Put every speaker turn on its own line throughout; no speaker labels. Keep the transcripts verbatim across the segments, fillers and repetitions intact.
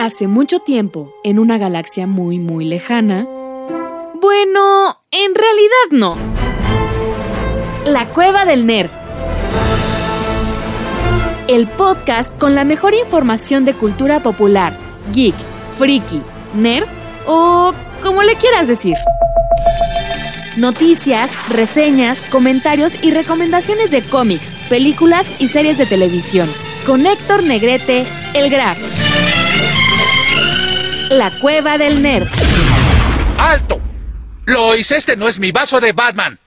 Hace mucho tiempo, en una galaxia muy muy lejana... Bueno, en realidad no. La Cueva del Nerd. El podcast con la mejor información de cultura popular, geek, friki, nerd o como le quieras decir. Noticias, reseñas, comentarios y recomendaciones de cómics, películas y series de televisión. Con Héctor Negrete, el Graf. La Cueva del Nerd.
¡Alto! Lois, este no es mi vaso de Batman.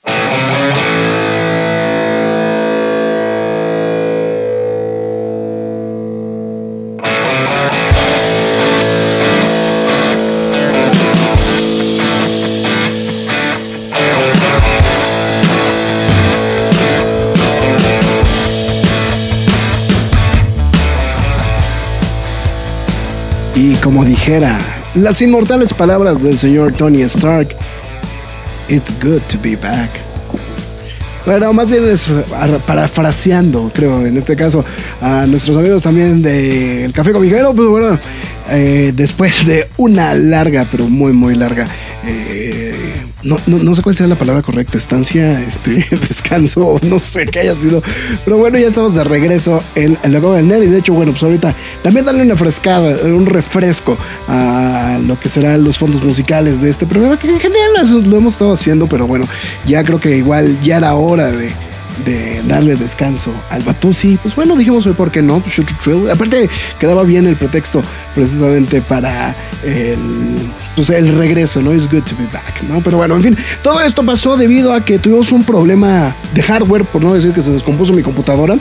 Y como dijera las inmortales palabras del señor Tony Stark, it's good to be back. Bueno, más bien es parafraseando, creo, en este caso, a nuestros amigos también del Café Comijero. Pues bueno, eh, después de una larga, pero muy, muy larga, eh, no, no, no sé cuál será la palabra correcta, estancia, este, descanso, no sé qué haya sido. Pero bueno, ya estamos de regreso en, en la Cueva del Nerd. Y de hecho, bueno, pues ahorita también darle una frescada, un refresco a lo que serán los fondos musicales de este programa, que en general eso lo hemos estado haciendo, pero bueno, ya creo que igual ya era hora de, de darle descanso al Batusi. Pues bueno, dijimos hoy, ¿por qué no? Aparte, quedaba bien el pretexto precisamente para el, pues el regreso, ¿no? It's good to be back, ¿no? Pero bueno, en fin, todo esto pasó debido a que tuvimos un problema de hardware, por no decir que se descompuso mi computadora.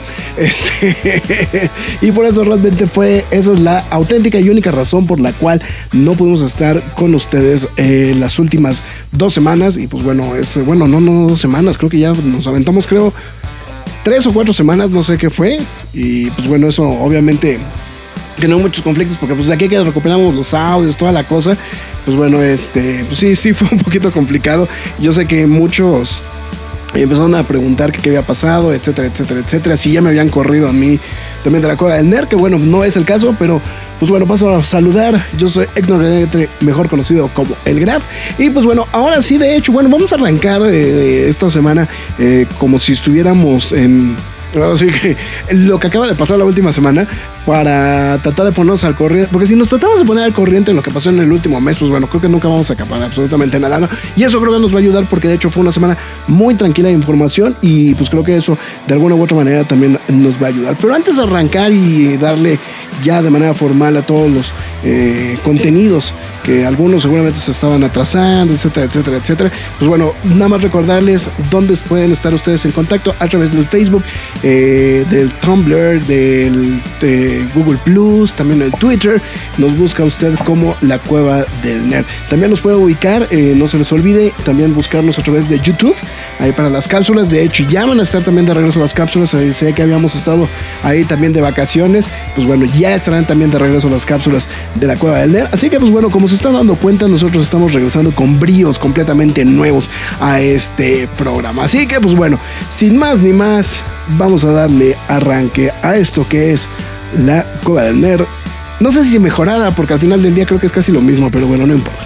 Este, y por eso realmente fue, esa es la auténtica y única razón por la cual no pudimos estar con ustedes eh, las últimas dos semanas. Y pues bueno, es, bueno, no, no, dos semanas, creo que ya nos aventamos, creo, tres o cuatro semanas, no sé qué fue. Y pues bueno, eso obviamente generó muchos conflictos, porque pues de aquí que recuperamos los audios, toda la cosa, pues bueno, este, pues sí, sí fue un poquito complicado. Yo sé que muchos empezaron a preguntar que qué había pasado, etcétera, etcétera, etcétera. Si ya me habían corrido a mí también de la Cueva del Nerd, que bueno, no es el caso, pero pues bueno, paso a saludar. Yo soy Héctor Negrete, mejor conocido como el Graf. Y pues bueno, ahora sí, de hecho, bueno, vamos a arrancar eh, esta semana eh, como si estuviéramos en... Así que lo que acaba de pasar la última semana, para tratar de ponernos al corriente, porque si nos tratamos de poner al corriente en lo que pasó en el último mes, pues bueno, creo que nunca vamos a acabar absolutamente nada, ¿no? Y eso creo que nos va a ayudar, porque de hecho fue una semana muy tranquila de información, y pues creo que eso de alguna u otra manera también nos va a ayudar. Pero antes de arrancar y darle ya de manera formal a todos los eh, contenidos que algunos seguramente se estaban atrasando, etcétera, etcétera, etcétera, pues bueno, nada más recordarles dónde pueden estar ustedes en contacto: a través del Facebook, eh, del Tumblr, del de Google Plus, también el Twitter. Nos busca usted como La Cueva del Nerd. También nos puede ubicar, eh, no se les olvide, también buscarnos a través de YouTube, ahí para las cápsulas. De hecho, ya van a estar también de regreso las cápsulas. Eh, sé que habíamos estado ahí también de vacaciones, pues bueno, ya estarán también de regreso las cápsulas de La Cueva del Nerd. Así que pues bueno, como se están dando cuenta, nosotros estamos regresando con bríos completamente nuevos a este programa. Así que pues bueno, sin más ni más, vamos a darle arranque a esto que es La Cueva del Nerd. No sé si mejorada, porque al final del día creo que es casi lo mismo, pero bueno, no importa.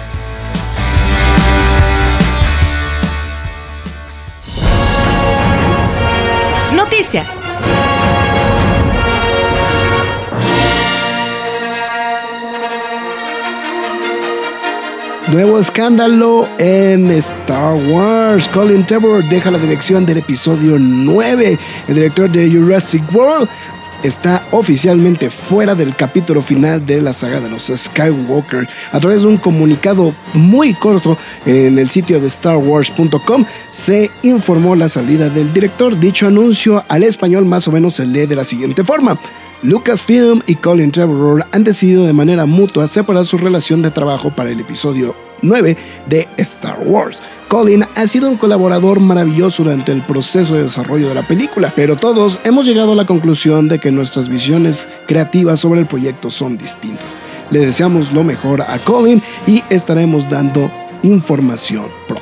Noticias.
Nuevo escándalo en Star Wars. Colin Trevorrow deja la dirección del episodio nueve. El director de Jurassic World está oficialmente fuera del capítulo final de la saga de los Skywalker. A través de un comunicado muy corto en el sitio de Star Wars punto com se informó la salida del director. Dicho anuncio al español más o menos se lee de la siguiente forma: Lucasfilm y Colin Trevorrow han decidido de manera mutua separar su relación de trabajo para el episodio nueve de Star Wars. Colin ha sido un colaborador maravilloso durante el proceso de desarrollo de la película, pero todos hemos llegado a la conclusión de que nuestras visiones creativas sobre el proyecto son distintas. Le deseamos lo mejor a Colin y estaremos dando información pronto.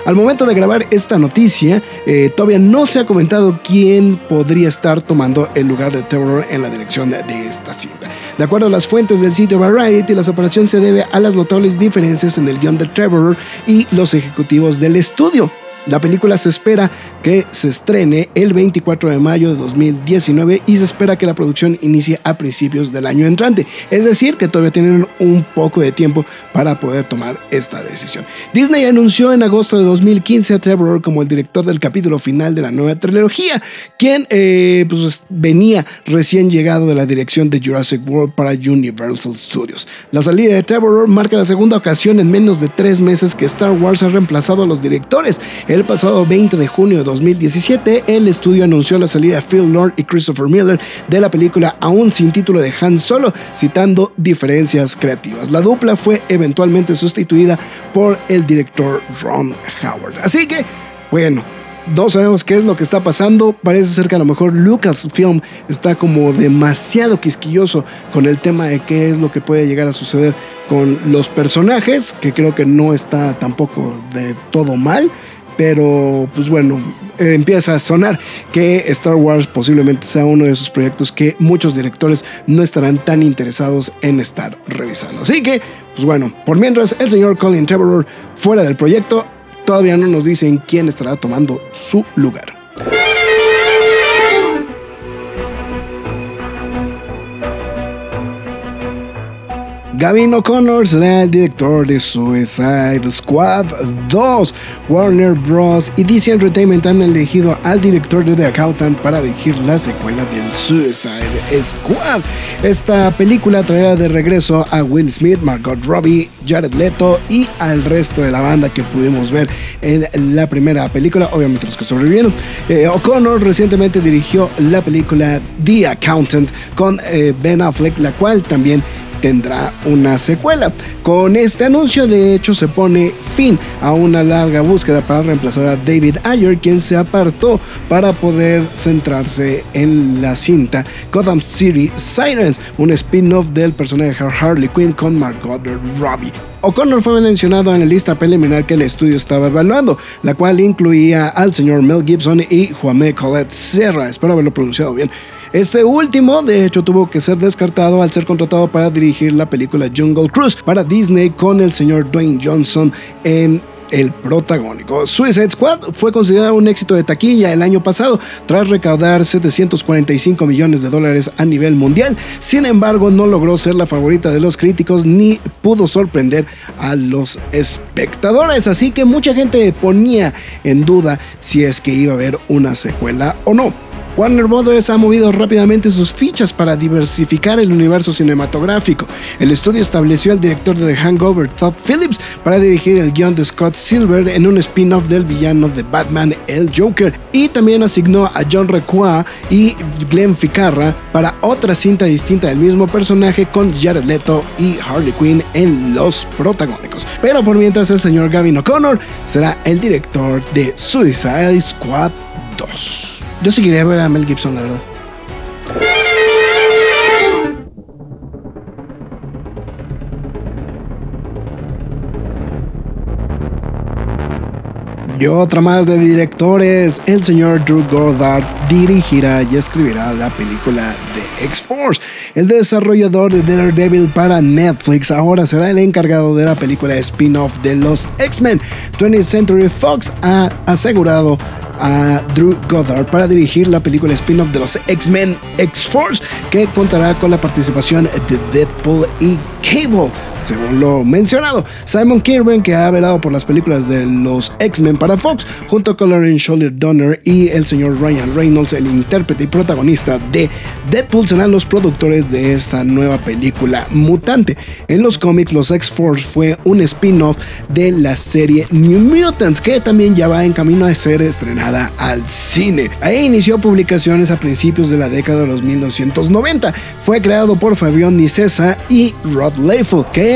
Al momento de grabar esta noticia, eh, todavía no se ha comentado quién podría estar tomando el lugar de Trevorrow en la dirección de, de esta cinta. De acuerdo a las fuentes del sitio Variety, la separación se debe a las notables diferencias en el guión de Trevorrow y los ejecutivos del estudio. La película se espera que se estrene el veinticuatro de mayo de dos mil diecinueve y se espera que la producción inicie a principios del año entrante. Es decir, que todavía tienen un poco de tiempo para poder tomar esta decisión. Disney anunció en agosto de dos mil quince a Trevorrow como el director del capítulo final de la nueva trilogía, quien eh, pues, venía recién llegado de la dirección de Jurassic World para Universal Studios. La salida de Trevorrow marca la segunda ocasión en menos de tres meses que Star Wars ha reemplazado a los directores. El pasado veinte de junio de dos mil diecisiete, el estudio anunció la salida de Phil Lord y Christopher Miller de la película aún sin título de Han Solo, citando diferencias creativas. La dupla fue eventualmente sustituida por el director Ron Howard. Así que, bueno, no sabemos qué es lo que está pasando. Parece ser que a lo mejor Lucasfilm está como demasiado quisquilloso con el tema de qué es lo que puede llegar a suceder con los personajes, que creo que no está tampoco de todo mal. Pero, pues bueno, eh, empieza a sonar que Star Wars posiblemente sea uno de esos proyectos que muchos directores no estarán tan interesados en estar revisando. Así que, pues bueno, por mientras, el señor Colin Trevorrow fuera del proyecto, todavía no nos dicen quién estará tomando su lugar. Gavin O'Connor será el director de Suicide Squad dos. Warner Bros. Y D C Entertainment han elegido al director de The Accountant para dirigir la secuela del Suicide Squad. Esta película traerá de regreso a Will Smith, Margot Robbie, Jared Leto y al resto de la banda que pudimos ver en la primera película, obviamente los que sobrevivieron. Eh, O'Connor recientemente dirigió la película The Accountant con eh, Ben Affleck, la cual también tendrá una secuela. Con este anuncio, de hecho, se pone fin a una larga búsqueda para reemplazar a David Ayer, quien se apartó para poder centrarse en la cinta Gotham City Sirens, un spin-off del personaje Harley Quinn con Margot Robbie. O'Connor fue mencionado en la lista preliminar que el estudio estaba evaluando, la cual incluía al señor Mel Gibson y Juanme Colette Serra. Espero haberlo pronunciado bien. Este último, de hecho, tuvo que ser descartado al ser contratado para dirigir la película Jungle Cruise para Disney con el señor Dwayne Johnson en el protagónico. Suicide Squad fue considerado un éxito de taquilla el año pasado tras recaudar setecientos cuarenta y cinco millones de dólares a nivel mundial. Sin embargo, no logró ser la favorita de los críticos ni pudo sorprender a los espectadores, así que mucha gente ponía en duda si es que iba a haber una secuela o no. Warner Bros. Ha movido rápidamente sus fichas para diversificar el universo cinematográfico. El estudio estableció al director de The Hangover, Todd Phillips, para dirigir el guion de Scott Silver en un spin-off del villano de Batman, el Joker, y también asignó a John Requa y Glenn Ficarra para otra cinta distinta del mismo personaje con Jared Leto y Harley Quinn en los protagónicos. Pero por mientras, el señor Gavin O'Connor será el director de Suicide Squad dos. Yo sí quería ver a Mel Gibson, la verdad. Y otra más de directores. El señor Drew Goddard dirigirá y escribirá la película de X-Force. El desarrollador de Daredevil para Netflix ahora será el encargado de la película spin-off de los X-Men. twentieth Century Fox ha asegurado a Drew Goddard para dirigir la película spin-off de los X-Men X-Force, que contará con la participación de Deadpool y Cable. Según lo mencionado, Simon Kirkman, que ha velado por las películas de los X-Men para Fox, junto con Lauren Sholder Donner y el señor Ryan Reynolds, el intérprete y protagonista de Deadpool, serán los productores de esta nueva película mutante. En los cómics, los X-Force fue un spin-off de la serie New Mutants, que también ya va en camino a ser estrenada al cine. Ahí inició publicaciones a principios de la década de los mil novecientos noventa. Fue creado por Fabián Nicieza y Rod Liefeld, que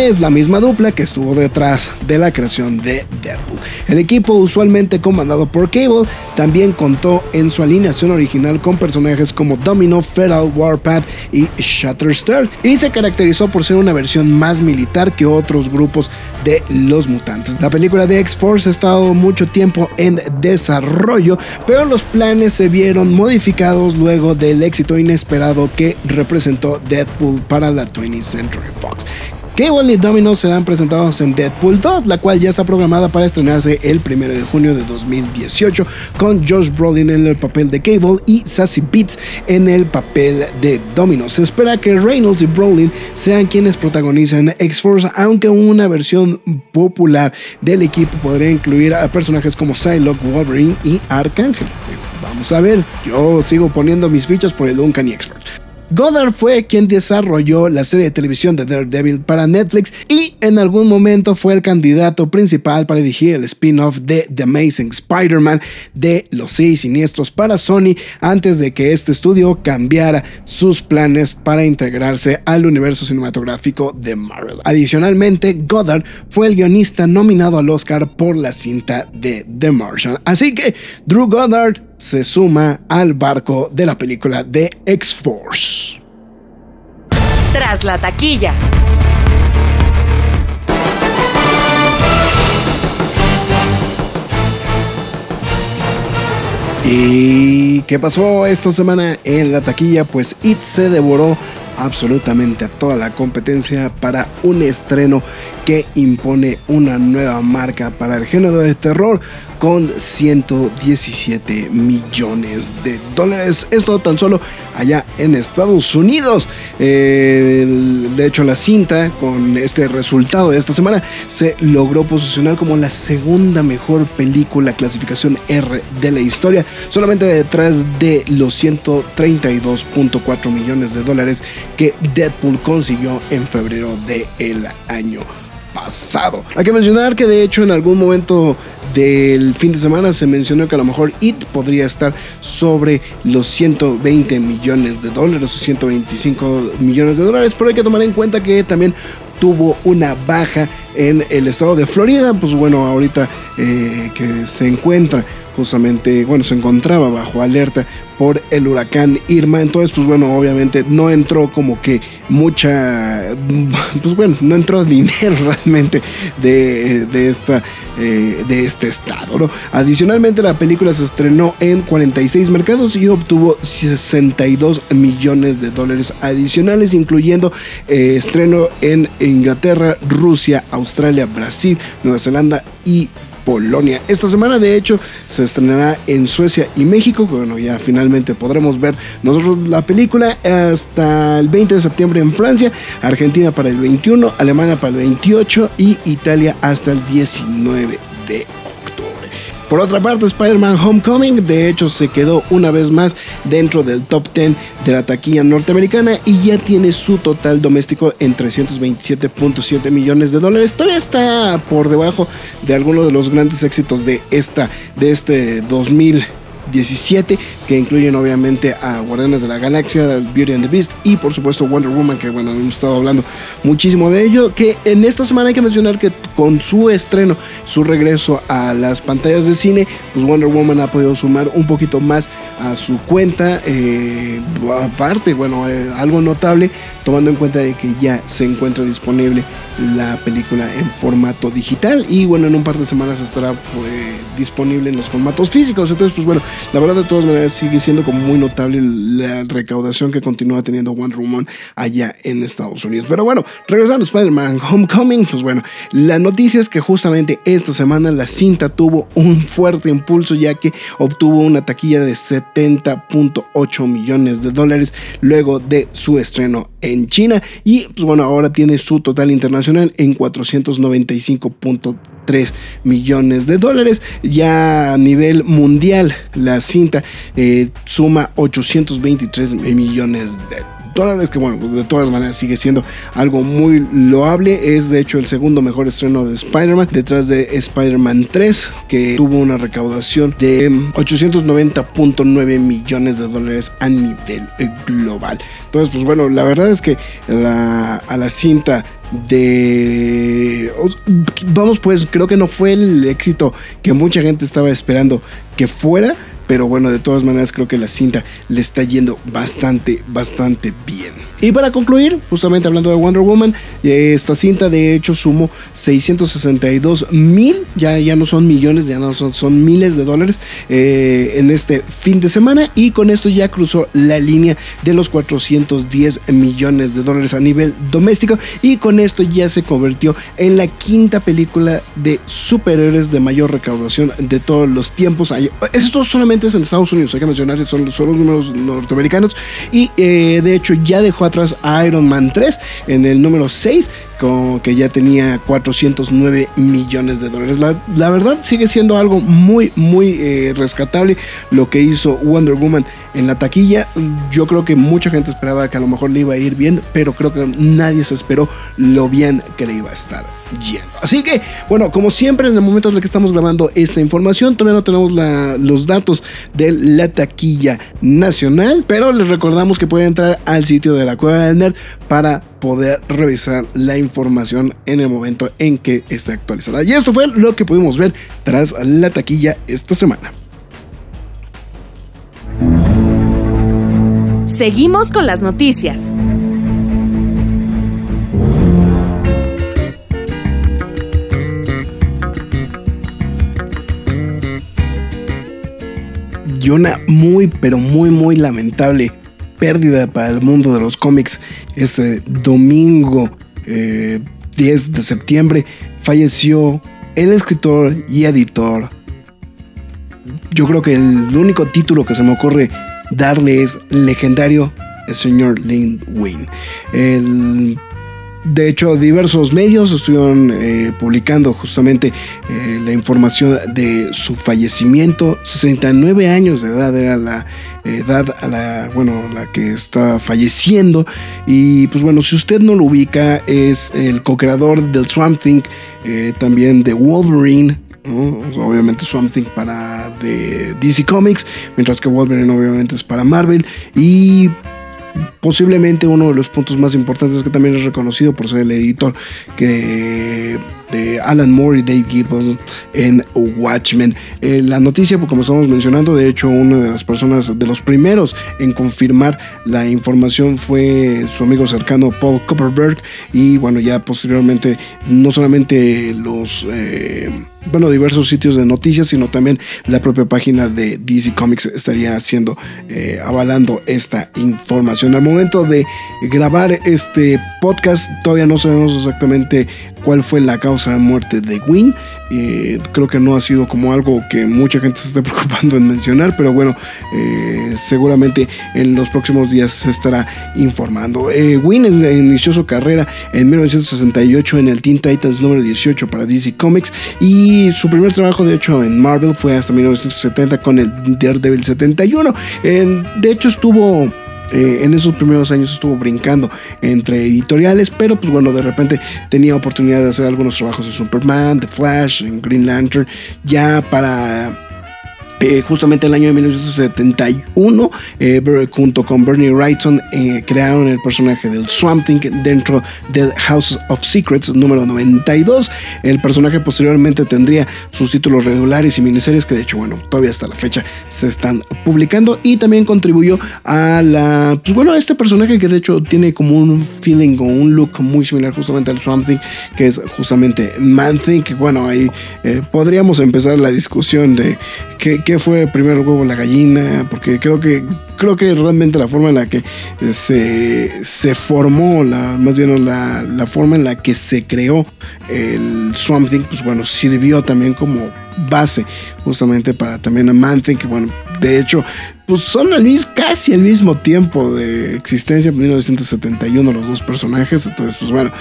que es la misma dupla que estuvo detrás de la creación de Deadpool. El equipo, usualmente comandado por Cable, también contó en su alineación original con personajes como Domino, Feral, Warpath y Shatterstar, y se caracterizó por ser una versión más militar que otros grupos de los mutantes. La película de X-Force ha estado mucho tiempo en desarrollo, pero los planes se vieron modificados luego del éxito inesperado que representó Deadpool para la twentieth Century Fox. Cable y Domino serán presentados en Deadpool dos, la cual ya está programada para estrenarse el primero de junio de dos mil dieciocho, con Josh Brolin en el papel de Cable y Sassy Beats en el papel de Domino. Se espera que Reynolds y Brolin sean quienes protagonicen X-Force, aunque una versión popular del equipo podría incluir a personajes como Psylocke, Wolverine y Arcángel. Vamos a ver, yo sigo poniendo mis fichas por el Duncan y X-Force. Goddard fue quien desarrolló la serie de televisión de Daredevil para Netflix y en algún momento fue el candidato principal para dirigir el spin-off de The Amazing Spider-Man de Los Seis Siniestros para Sony, antes de que este estudio cambiara sus planes para integrarse al universo cinematográfico de Marvel. Adicionalmente, Goddard fue el guionista nominado al Oscar por la cinta de The Martian. Así que Drew Goddard se suma al barco de la película de X-Force.
Tras la taquilla.
¿Y qué pasó esta semana en la taquilla? Pues It se devoró absolutamente a toda la competencia para un estreno que impone una nueva marca para el género de terror con ciento diecisiete millones de dólares. Esto tan solo allá en Estados Unidos. Eh, de hecho, la cinta, con este resultado de esta semana, se logró posicionar como la segunda mejor película clasificación R de la historia, solamente detrás de los ciento treinta y dos punto cuatro millones de dólares que Deadpool consiguió en febrero del año pasado. Hay que mencionar que de hecho en algún momento del fin de semana se mencionó que a lo mejor It podría estar sobre los ciento veinte millones de dólares o ciento veinticinco millones de dólares, pero hay que tomar en cuenta que también tuvo una baja en el estado de Florida. Pues bueno, ahorita eh, que se encuentra justamente, bueno, se encontraba bajo alerta por el huracán Irma, entonces pues bueno, obviamente no entró como que mucha, pues bueno, no entró dinero realmente de, de, esta, eh, de este estado, ¿no? Adicionalmente, la película se estrenó en cuarenta y seis mercados y obtuvo sesenta y dos millones de dólares adicionales, incluyendo eh, estreno en Inglaterra, Rusia, Australia, Brasil, Nueva Zelanda y Polonia. Esta semana de hecho se estrenará en Suecia y México. Bueno, ya finalmente podremos ver nosotros la película hasta el veinte de septiembre en Francia, Argentina para el veintiuno, Alemania para el veintiocho y Italia hasta el diecinueve de octubre. Por otra parte, Spider-Man Homecoming de hecho se quedó una vez más dentro del top diez de la taquilla norteamericana y ya tiene su total doméstico en trescientos veintisiete punto siete millones de dólares. Todavía está por debajo de algunos de los grandes éxitos de esta de este dos mil diecisiete, que incluyen obviamente a Guardianes de la Galaxia, Beauty and the Beast y por supuesto Wonder Woman, que bueno, hemos estado hablando muchísimo de ello, que en esta semana hay que mencionar que con su estreno, su regreso a las pantallas de cine, pues Wonder Woman ha podido sumar un poquito más a su cuenta, eh, aparte, bueno, eh, algo notable, tomando en cuenta de que ya se encuentra disponible la película en formato digital y bueno, en un par de semanas estará pues, disponible en los formatos físicos. Entonces pues bueno, la verdad de todas maneras sigue siendo como muy notable la recaudación que continúa teniendo Wonder Woman allá en Estados Unidos. Pero bueno, regresando a Spider-Man Homecoming, pues bueno, la noticia es que justamente esta semana la cinta tuvo un fuerte impulso, ya que obtuvo una taquilla de setenta punto ocho millones de dólares luego de su estreno en China y pues bueno, ahora tiene su total internacional en cuatrocientos noventa y cinco punto tres millones de dólares. Ya a nivel mundial la cinta eh, suma ochocientos veintitrés millones de dólares, que bueno, de todas maneras sigue siendo algo muy loable. Es de hecho el segundo mejor estreno de Spider-Man, detrás de Spider-Man tres, que tuvo una recaudación de ochocientos noventa punto nueve millones de dólares a nivel global. Entonces pues bueno, la verdad es que la, a la cinta de... Vamos, pues creo que no fue el éxito que mucha gente estaba esperando que fuera, pero bueno, de todas maneras creo que la cinta le está yendo bastante, bastante bien. Y para concluir, justamente hablando de Wonder Woman, esta cinta de hecho sumó seiscientos sesenta y dos mil, ya, ya no son millones, ya no son, son miles de dólares eh, en este fin de semana, y con esto ya cruzó la línea de los cuatrocientos diez millones de dólares a nivel doméstico, y con esto ya se convirtió en la quinta película de superhéroes de mayor recaudación de todos los tiempos. Esto solamente es en Estados Unidos, hay que mencionar, son, son los números norteamericanos, y eh, de hecho ya dejó atrás a Iron Man tres en el número seis, con, que ya tenía cuatrocientos nueve millones de dólares. La, la verdad sigue siendo algo muy muy eh, rescatable lo que hizo Wonder Woman en la taquilla. Yo creo que mucha gente esperaba que a lo mejor le iba a ir bien, pero creo que nadie se esperó lo bien que le iba a estar yendo. Así que, bueno, como siempre, en el momento en el que estamos grabando esta información, todavía no tenemos la, los datos de la taquilla nacional, pero les recordamos que pueden entrar al sitio de la Cueva del Nerd para poder revisar la información en el momento en que esté actualizada. Y esto fue lo que pudimos ver tras la taquilla esta semana.
Seguimos con las noticias.
Y una muy, pero muy, muy lamentable pérdida para el mundo de los cómics. Este domingo eh, diez de septiembre falleció el escritor y editor. Yo creo que el único título que se me ocurre darle es legendario, el señor Len Wein. El De hecho, diversos medios estuvieron eh, publicando justamente eh, la información de su fallecimiento. sesenta y nueve años de edad era la edad a la, bueno, la que está falleciendo. Y pues bueno, si usted no lo ubica, es el co-creador del Swamp Thing, eh, también de Wolverine, ¿no? Obviamente Swamp Thing para de D C Comics, mientras que Wolverine obviamente es para Marvel. Y posiblemente uno de los puntos más importantes es que también es reconocido por ser el editor que de Alan Moore y Dave Gibbons en Watchmen. Eh, la noticia, como estamos mencionando, de hecho una de las personas, de los primeros en confirmar la información fue su amigo cercano Paul Kupperberg, y bueno, ya posteriormente no solamente los eh, bueno, diversos sitios de noticias, sino también la propia página de D C Comics estaría haciendo, eh, avalando esta información. Al momento de grabar este podcast todavía no sabemos exactamente cuál fue la causa de muerte de Wynn. Eh, creo que no ha sido como algo que mucha gente se esté preocupando en mencionar, pero bueno, eh, seguramente en los próximos días se estará informando. Eh, Wynn inició su carrera en mil novecientos sesenta y ocho en el Teen Titans número dieciocho para D C Comics, y su primer trabajo de hecho en Marvel fue hasta mil novecientos setenta con el Daredevil setenta y uno. Eh, de hecho estuvo Eh, en esos primeros años estuvo brincando entre editoriales, pero pues bueno, de repente tenía oportunidad de hacer algunos trabajos de Superman, de Flash, en Green Lantern, ya para Eh, justamente el año de mil novecientos setenta y uno, eh, junto con Bernie Wrightson, eh, crearon el personaje del Swamp Thing dentro del House of Secrets número noventa y dos. El personaje posteriormente tendría sus títulos regulares y miniseries que de hecho, bueno, todavía hasta la fecha se están publicando, y también contribuyó a la, pues bueno, a este personaje que de hecho tiene como un feeling o un look muy similar justamente al Swamp Thing, que es justamente Man-Thing. Que bueno, ahí eh, podríamos empezar la discusión de qué, qué fue primero el huevo o la gallina, porque creo que creo que realmente la forma en la que se, se formó, la, más bien la, la forma en la que se creó el Swamp Thing, pues bueno, sirvió también como base justamente para también a Man-Thing, que bueno, de hecho pues son al mismo, casi al mismo tiempo de existencia, en mil novecientos setenta y uno los dos personajes. Entonces pues bueno,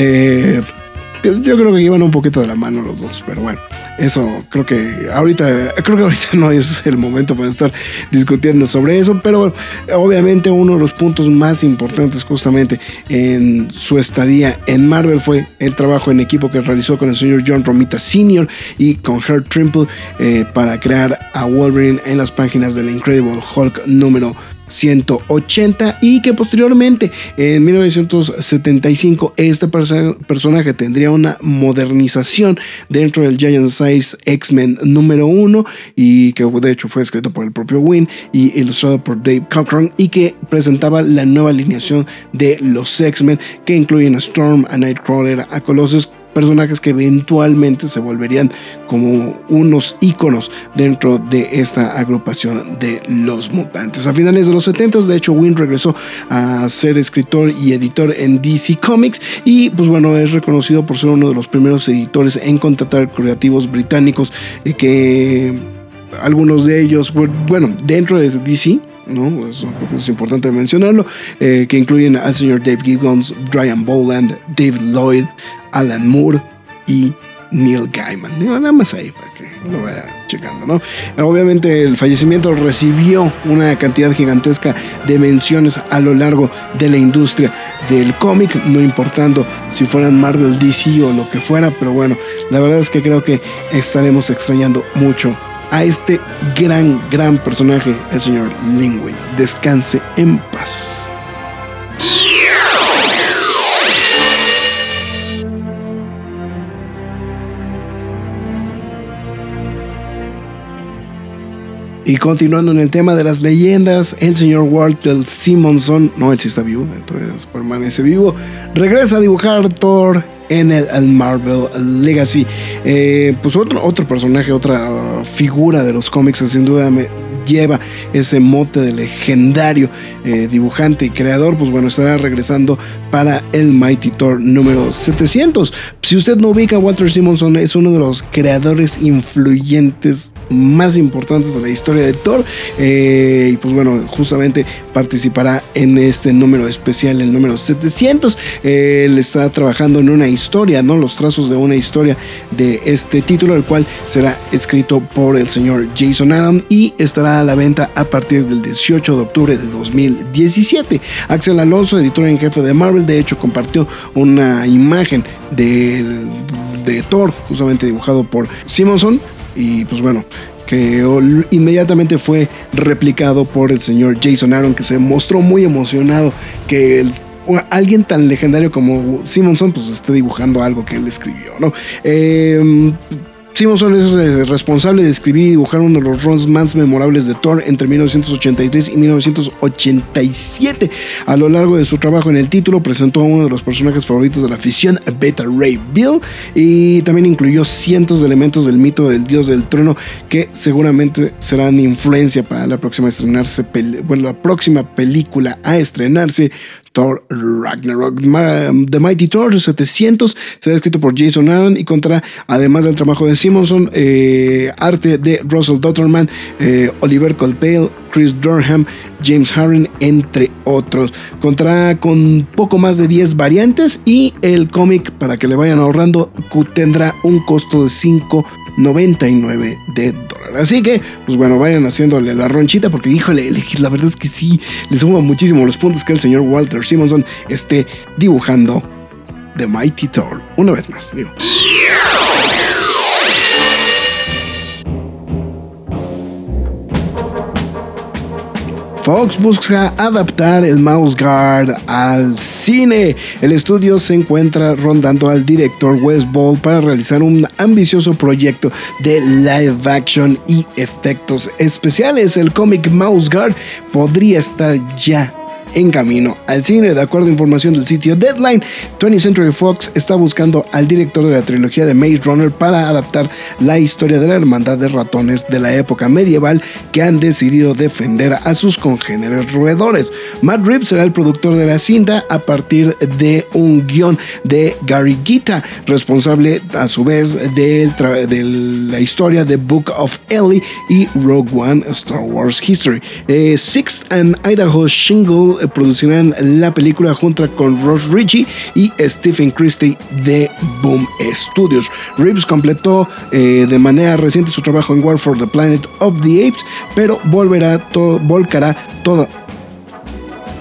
eh, yo creo que iban un poquito de la mano los dos, pero bueno, eso creo que ahorita creo que ahorita no es el momento para estar discutiendo sobre eso. Pero bueno, obviamente uno de los puntos más importantes justamente en su estadía en Marvel fue el trabajo en equipo que realizó con el señor John Romita senior y con Herb Trimple eh, para crear a Wolverine en las páginas del Incredible Hulk número ciento ochenta y que posteriormente en mil novecientos setenta y cinco este perso- personaje tendría una modernización dentro del Giant Size X-Men número uno y que de hecho fue escrito por el propio Wynn y ilustrado por Dave Cockrum y que presentaba la nueva alineación de los X-Men que incluyen a Storm, a Nightcrawler, a Colossus, personajes que eventualmente se volverían como unos íconos dentro de esta agrupación de los mutantes. A finales de los setenta, de hecho, Wynn regresó a ser escritor y editor en D C Comics y pues bueno, es reconocido por ser uno de los primeros editores en contratar creativos británicos eh, que algunos de ellos, bueno, dentro de D C, ¿no? Eso es importante mencionarlo, eh, que incluyen al señor Dave Gibbons, Brian Boland, David Lloyd, Alan Moore y Neil Gaiman. Digo, nada más ahí para que lo vaya checando, ¿no? Obviamente el fallecimiento recibió una cantidad gigantesca de menciones a lo largo de la industria del cómic, no importando si fueran Marvel, D C o lo que fuera, pero bueno, la verdad es que creo que estaremos extrañando mucho a este gran, gran personaje, el señor Ling Wei. Descanse en paz. Y continuando en el tema de las leyendas, el señor Walter Simonson, no, él sí está vivo, entonces permanece vivo, regresa a dibujar Thor en el, el Marvel Legacy. Eh, pues otro, otro personaje, otra uh, figura de los cómics que sin duda me lleva ese mote de legendario eh, dibujante y creador, pues bueno, estará regresando para el Mighty Thor número setecientos. Si usted no ubica, Walter Simonson es uno de los creadores influyentes más importantes de la historia de Thor, eh, y pues bueno, justamente participará en este número especial, el número setecientos. Eh, él está trabajando en una historia, ¿no? Los trazos de una historia de este título, el cual será escrito por el señor Jason Aaron y estará a la venta a partir del dieciocho de octubre de dos mil diecisiete. Axel Alonso, editor en jefe de Marvel, de hecho compartió una imagen de, de Thor, justamente dibujado por Simonson, y pues bueno, que inmediatamente fue replicado por el señor Jason Aaron, que se mostró muy emocionado que el alguien tan legendario como Simonson pues esté dibujando algo que él escribió, ¿no? Eh, Simonson es responsable de escribir y dibujar uno de los runs más memorables de Thor entre mil novecientos ochenta y tres y mil novecientos ochenta y siete. A lo largo de su trabajo en el título presentó a uno de los personajes favoritos de la afición, Beta Ray Bill, y también incluyó cientos de elementos del mito del dios del trueno que seguramente serán influencia para la próxima estrenarse, bueno, la próxima película a estrenarse, Thor Ragnarok. The Mighty Thor setecientos será escrito por Jason Aaron y contará, además del trabajo de Simonson, eh, arte de Russell Dotterman, eh, Oliver Coipel, Chris Durham, James Harren, entre otros. Contará con poco más de diez variantes y el cómic, para que le vayan ahorrando, tendrá un costo de cinco noventa y nueve de dólares. Así que, pues bueno, vayan haciéndole la ronchita porque, híjole, la verdad es que sí, le suma muchísimo los puntos que el señor Walter Simonson esté dibujando The Mighty Thor. Una vez más, digo. Fox busca adaptar el Mouse Guard al cine. El estudio se encuentra rondando al director Wes Ball para realizar un ambicioso proyecto de live action y efectos especiales. El cómic Mouse Guard podría estar ya en camino al cine. De acuerdo a información del sitio Deadline, twentieth Century Fox está buscando al director de la trilogía de Maze Runner para adaptar la historia de la hermandad de ratones de la época medieval que han decidido defender a sus congéneres roedores. Matt Reeves será el productor de la cinta a partir de un guión de Gary Gita, responsable a su vez de, tra- de la historia de Book of Eli y Rogue One Star Wars History. Eh, Sixth and Idaho Shingle producirán la película junto con Ross Ritchie y Stephen Christie de Boom Studios. Reeves completó eh, de manera reciente su trabajo en War for the Planet of the Apes, pero volverá to- volcará toda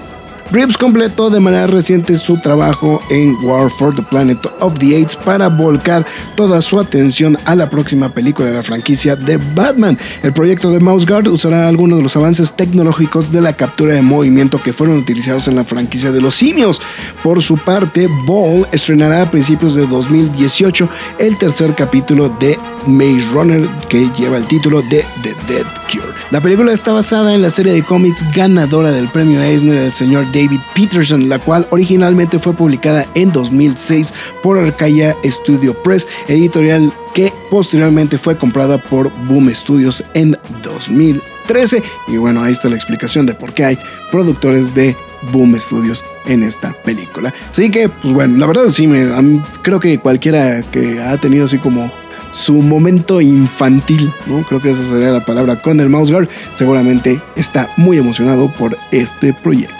Reeves completó de manera reciente su trabajo en War for the Planet of the Apes para volcar toda su atención a la próxima película de la franquicia de Batman. El proyecto de Mouse Guard usará algunos de los avances tecnológicos de la captura de movimiento que fueron utilizados en la franquicia de los simios. Por su parte, Ball estrenará a principios de dos mil dieciocho el tercer capítulo de Maze Runner, que lleva el título de The Dead Cure. La película está basada en la serie de cómics ganadora del premio Eisner del señor David Peterson, la cual originalmente fue publicada en dos mil seis por Arcadia Studio Press, editorial que posteriormente fue comprada por Boom Studios en dos mil trece. Y bueno, ahí está la explicación de por qué hay productores de Boom Studios en esta película. Así que, pues bueno, la verdad sí, me, a mí, creo que cualquiera que ha tenido así como su momento infantil, ¿no? Creo que esa sería la palabra con el Mouse Guard, seguramente está muy emocionado por este proyecto.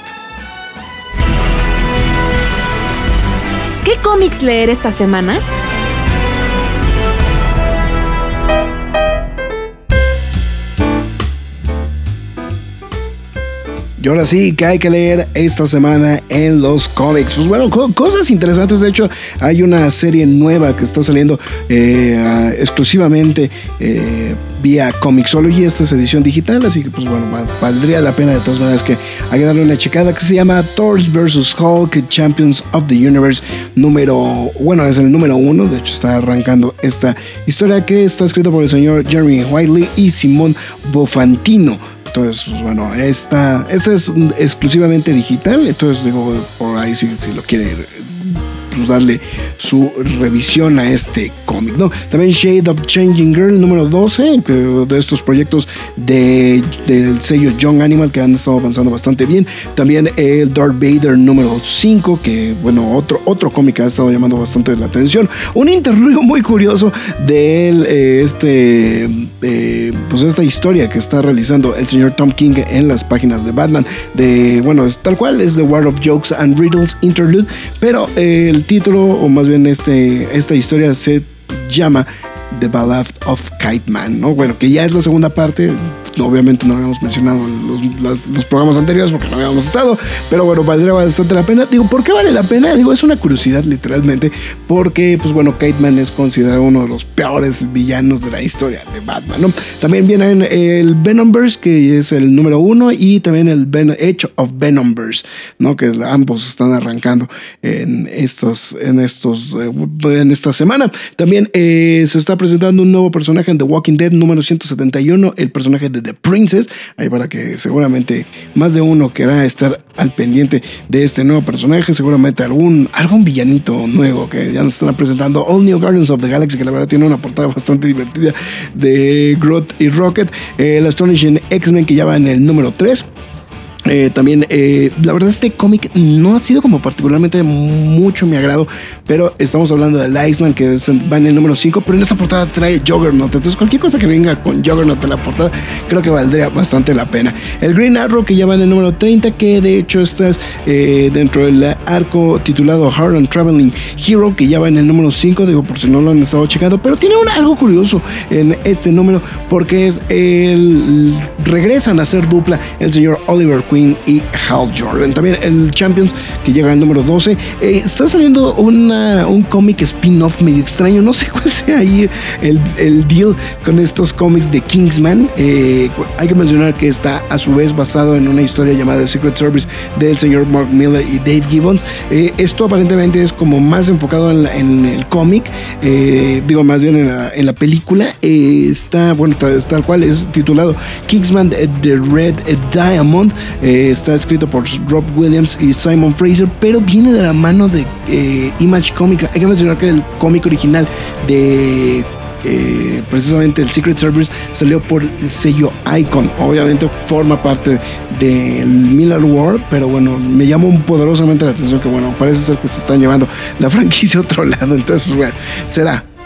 ¿Qué cómics leer esta semana?
Y ahora sí, ¿qué hay que leer esta semana en los cómics? Pues bueno, co- cosas interesantes. De hecho, hay una serie nueva que está saliendo eh, uh, exclusivamente eh, vía Comixology. Esta es edición digital, así que pues bueno, va- valdría la pena de todas maneras que hay que darle una checada, que se llama Thor versus. Hulk, Champions of the Universe, número, bueno, es el número uno. De hecho, está arrancando esta historia que está escrita por el señor Jeremy Whiteley y Simón Bofantino. Entonces, pues bueno, esta, esta es exclusivamente digital. Entonces, digo, por ahí si, si lo quiere pues darle su revisión a este cómic, ¿no? También Shade of Changing Girl número doce, que de estos proyectos de, del sello Young Animal que han estado avanzando bastante bien. También el Darth Vader número cinco, que bueno, otro, otro cómic que ha estado llamando bastante la atención. Un interludio muy curioso de eh, este eh, pues esta historia que está realizando el señor Tom King en las páginas de Batman, de bueno, tal cual es The War of Jokes and Riddles Interlude, pero eh, el título, o más bien este, esta historia se llama The Ballad of Kite Man, ¿no? Bueno, que ya es la segunda parte. Obviamente no habíamos mencionado los, los, los programas anteriores porque no habíamos estado, pero bueno, valdría bastante la pena. Digo, ¿por qué vale la pena? Digo, es una curiosidad literalmente, porque pues bueno, Kite Man es considerado uno de los peores villanos de la historia de Batman, ¿no? También viene el Venomverse, que es el número uno, y también el Ven- Age of Venomverse, ¿no? Que ambos están arrancando en estos, en estos, en esta semana. También eh, se está presentando un nuevo personaje en The Walking Dead número ciento setenta y uno, el personaje de The Princess, ahí para que seguramente más de uno quiera estar al pendiente de este nuevo personaje, seguramente algún, algún villanito nuevo que ya nos están presentando. All New Guardians of the Galaxy, que la verdad tiene una portada bastante divertida de Groot y Rocket. Eh, el Astonishing X-Men, que ya va en el número tres. Eh, también, eh, la verdad, este cómic no ha sido como particularmente mucho mi agrado, pero estamos hablando del Iceman, que es, va en el número cinco, pero en esta portada trae Juggernaut. Entonces, cualquier cosa que venga con Juggernaut en la portada, creo que valdría bastante la pena. El Green Arrow, que ya va en el número treinta, que de hecho está eh, dentro del arco titulado Hard and Traveling Hero, que ya va en el número cinco, digo, por si no lo han estado checando, pero tiene un, algo curioso en este número, porque es el regresan a ser dupla el señor Oliver Queen y Hal Jordan. También el Champions, que llega al número doce. Eh, está saliendo una, un cómic spin-off medio extraño. No sé cuál sea ahí el, el deal con estos cómics de Kingsman. Eh, hay que mencionar que está a su vez basado en una historia llamada Secret Service del señor Mark Miller y Dave Gibbons. Eh, esto aparentemente es como más enfocado en, la, en el cómic. Eh, digo, más bien en la, en la película. Eh, está, bueno, tal, tal cual es titulado Kingsman The Red Diamond. Eh, está escrito por Rob Williams y Simon Fraser, pero viene de la mano de eh, Image Comics. Hay que mencionar que el cómic original de eh, precisamente el Secret Service salió por el sello Icon. Obviamente forma parte del Miller War, pero bueno, me llamó poderosamente la atención que bueno, parece ser que se están llevando la franquicia a otro lado. Entonces, pues bueno, será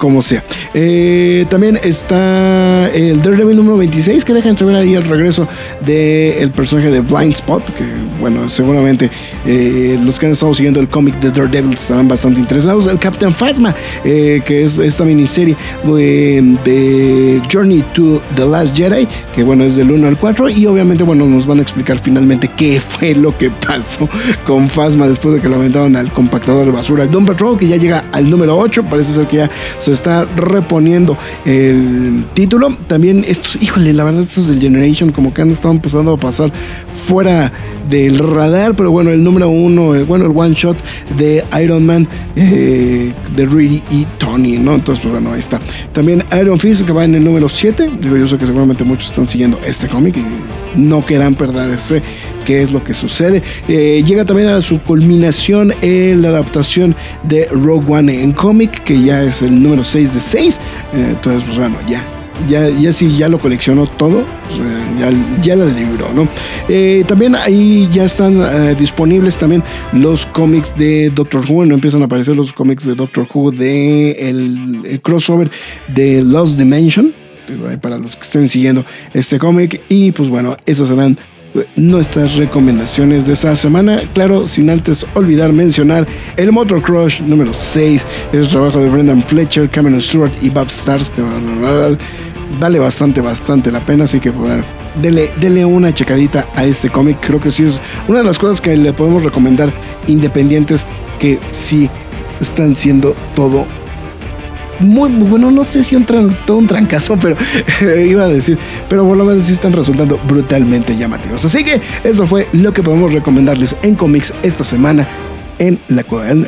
como sea. Eh, también está el Daredevil número veintiséis, que deja entrever ahí el regreso del personaje de Blind Spot, que bueno, seguramente eh, los que han estado siguiendo el cómic de Daredevil estarán bastante interesados. El Captain Phasma, eh, que es esta miniserie eh, de Journey to the Last Jedi, que bueno, es del uno al cuatro, y obviamente bueno, nos van a explicar finalmente qué fue lo que pasó con Phasma después de que lo aventaron al compactador de basura. Doom Patrol, que ya llega al número ocho, parece ser que ya se está reponiendo el título. También estos, híjole, la verdad estos del Generation como que han estado empezando a pasar fuera del radar, pero bueno, el número uno, el, bueno, el one shot de Iron Man, eh, de Reedy y Tony, ¿no? Entonces, pues bueno, ahí está. También Iron Fist, que va en el número siete. Digo, yo sé que seguramente muchos están siguiendo este cómic y no querrán perderse qué es lo que sucede. Eh, llega también a su culminación en la adaptación de Rogue One en cómic, que ya es el número seis de seis. Eh, entonces, pues bueno, ya. Ya, ya si ya lo coleccionó todo, pues, eh, ya, ya la libró, ¿no? Eh, también ahí ya están eh, disponibles también los cómics de Doctor Who. No empiezan a aparecer los cómics de Doctor Who de el, el crossover de Lost Dimension, para los que estén siguiendo este cómic. Y pues bueno, esas serán nuestras recomendaciones de esta semana. Claro, sin antes olvidar mencionar el Motor Crush número seis, el trabajo de Brendan Fletcher, Cameron Stewart y Bob Stars, que vale bastante, bastante la pena. Así que bueno, dele, dele una checadita a este cómic. Creo que sí es una de las cosas que le podemos recomendar independientes, que sí están siendo todo muy, muy bueno. No sé si un, tran, todo un trancazo, pero eh, iba a decir, pero por lo menos sí están resultando brutalmente llamativos. Así que eso fue lo que podemos recomendarles en cómics esta semana en la Cueva del Nerd.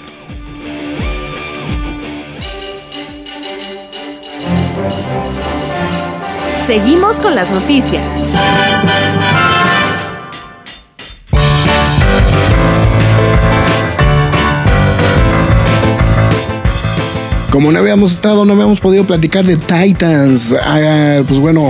Seguimos con las noticias.
Como no habíamos estado, no habíamos podido platicar de Titans. Ah, pues bueno,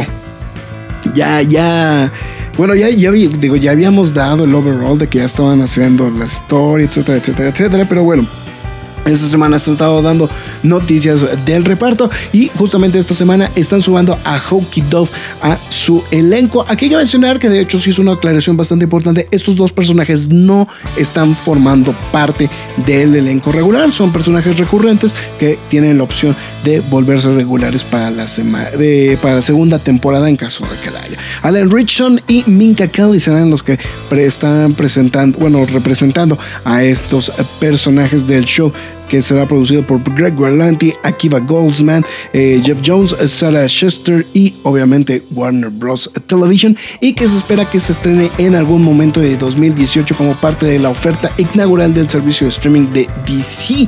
ya, ya, bueno, ya, ya, digo, ya habíamos dado el overall de que ya estaban haciendo la historia, etcétera, etcétera, etcétera. Pero bueno, esta semana se han estado dando noticias del reparto, y justamente esta semana están sumando a Hawkeye Dove a su elenco. Aquí hay que mencionar que de hecho sí es una aclaración bastante importante: estos dos personajes no están formando parte del elenco regular, son personajes recurrentes que tienen la opción de volverse regulares para la, sema- de, para la segunda temporada en caso de que la haya. Alan Ritchson y Minka Kelly serán los que pre- están presentando, bueno, representando a estos personajes del show, que será producido por Greg Berlanti, Akiva Goldsman, eh, Jeff Jones, Sarah Chester y obviamente Warner Bros. Television, y que se espera que se estrene en algún momento de dos mil dieciocho como parte de la oferta inaugural del servicio de streaming de D C.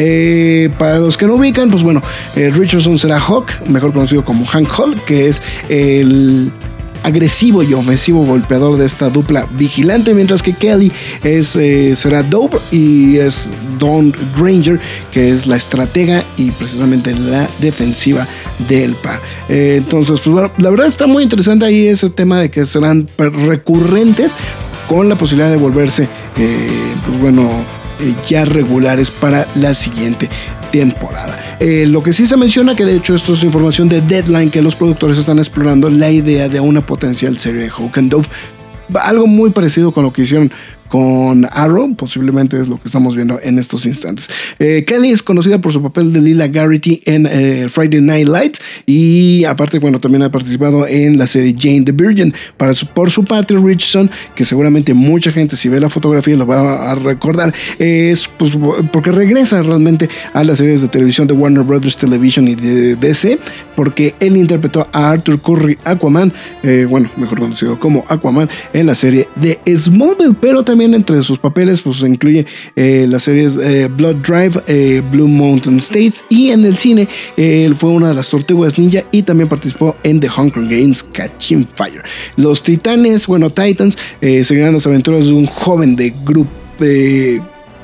Eh, para los que no ubican, pues bueno, eh, Richardson será Hawk, mejor conocido como Hank Hall, que es el agresivo y ofensivo golpeador de esta dupla vigilante, mientras que Kelly es, eh, será Dove y es Dawn Granger, que es la estratega y precisamente la defensiva del par. Eh, entonces, pues bueno, la verdad está muy interesante ahí ese tema de que serán recurrentes, con la posibilidad de volverse, eh, pues bueno, eh, ya regulares para la siguiente temporada. Eh, lo que sí se menciona, que de hecho esto es información de Deadline, que los productores están explorando la idea de una potencial serie de Hawk and Dove, algo muy parecido con lo que hicieron con Arrow, posiblemente es lo que estamos viendo en estos instantes. Eh, Kelly es conocida por su papel de Lila Garrity en eh, Friday Night Lights, y aparte, bueno, también ha participado en la serie Jane the Virgin. Para su, por su parte, Richardson, que seguramente mucha gente, si ve la fotografía, lo va a recordar, eh, es pues, porque regresa realmente a las series de televisión de Warner Bros. Television y de D C, porque él interpretó a Arthur Curry Aquaman, eh, bueno, mejor conocido como Aquaman, en la serie de Smallville. Pero también entre sus papeles pues se incluye eh, las series eh, Blood Drive, eh, Blue Mountain State, y en el cine eh, él fue una de las Tortugas Ninja y también participó en The Hunger Games Catching Fire. Los Titanes, bueno, Titans, eh, seguirán las aventuras de un joven de grupo eh,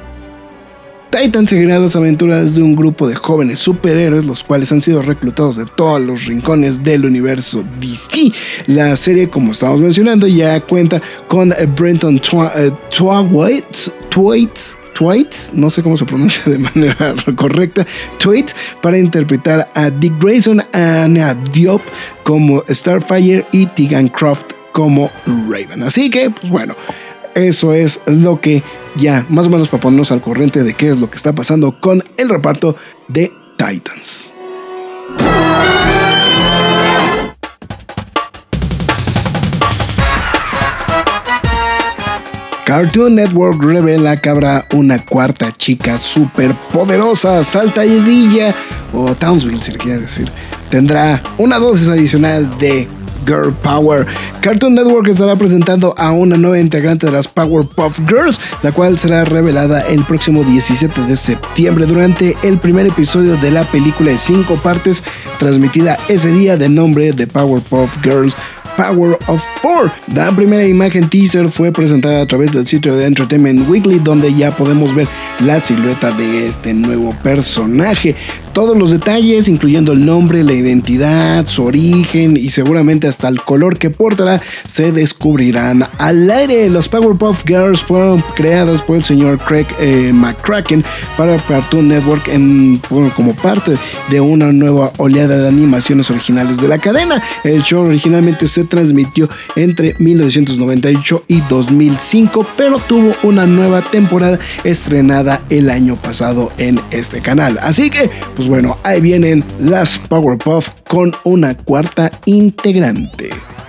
Titans seguirá las aventuras de un grupo de jóvenes superhéroes, los cuales han sido reclutados de todos los rincones del universo D C. La serie, como estamos mencionando, ya cuenta con Brenton Twaits, Thwaites, no sé cómo se pronuncia de manera correcta, Thwaites, para interpretar a Dick Grayson, a Anna Diop como Starfire y Tegan Croft como Raven. Así que, pues bueno, eso es lo que ya, más o menos para ponernos al corriente de qué es lo que está pasando con el reparto de Titans. Cartoon Network revela que habrá una cuarta chica súper poderosa, saltadilla, o Townsville si le quiere decir. Tendrá una dosis adicional de Girl Power. Cartoon Network estará presentando a una nueva integrante de las Powerpuff Girls, la cual será revelada el próximo diecisiete de septiembre durante el primer episodio de la película de cinco partes transmitida ese día de nombre de Powerpuff Girls Power of Four. La primera imagen teaser fue presentada a través del sitio de Entertainment Weekly, donde ya podemos ver la silueta de este nuevo personaje. Todos los detalles, incluyendo el nombre, la identidad, su origen y seguramente hasta el color que portará, se descubrirán al aire. Los Powerpuff Girls fueron creadas por el señor Craig eh, McCracken para Cartoon Network en, bueno, como parte de una nueva oleada de animaciones originales de la cadena. El show originalmente se transmitió entre mil novecientos noventa y ocho y dos mil cinco, pero tuvo una nueva temporada estrenada el año pasado en este canal. Así que, pues bueno, ahí vienen las Powerpuff con una cuarta integrante.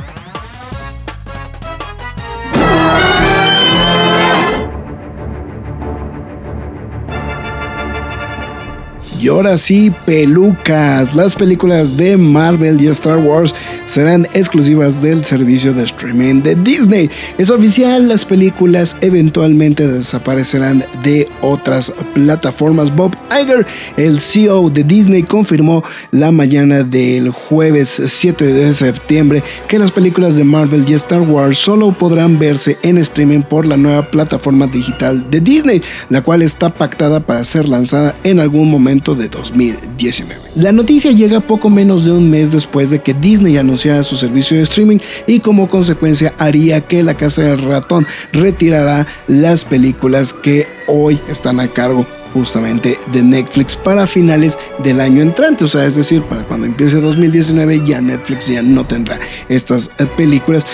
Y ahora sí, pelucas. Las películas de Marvel y Star Wars serán exclusivas del servicio de streaming de Disney. Es oficial, las películas eventualmente desaparecerán de otras plataformas. Bob Iger, el C E O de Disney, confirmó la mañana del jueves siete de septiembre que las películas de Marvel y Star Wars solo podrán verse en streaming por la nueva plataforma digital de Disney, la cual está pactada para ser lanzada en algún momento de dos mil diecinueve. La noticia llega poco menos de un mes después de que Disney anunciara su servicio de streaming y como consecuencia haría que la Casa del Ratón retirará las películas que hoy están a cargo justamente de Netflix para finales del año entrante, o sea, es decir, para cuando empiece dos mil diecinueve ya Netflix ya no tendrá estas películas,